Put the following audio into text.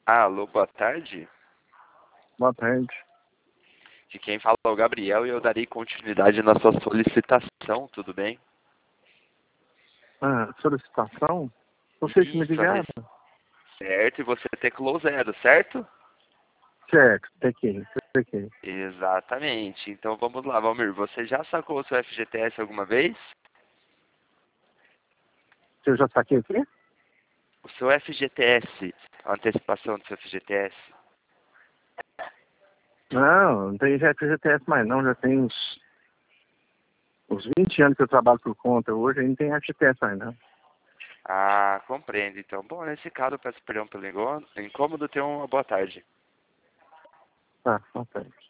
Alô, boa tarde. Boa tarde. De quem fala é o Gabriel e eu darei continuidade na sua solicitação, tudo bem? Solicitação? Vocês me Isso, ligaram? certo, e você teclou zero, certo? Certo, peguei. Exatamente. Então vamos lá, Valmir. Você já sacou o seu FGTS alguma vez? Eu já saquei aqui? O seu FGTS, a antecipação do seu FGTS? Não tem FGTS mais não, já tem uns 20 anos que eu trabalho por conta. Hoje ainda não tem FGTS mais não. Ah, compreendo. Então, bom, nesse caso eu peço perdão pelo incômodo. Tenha uma boa tarde. Tá, boa tarde.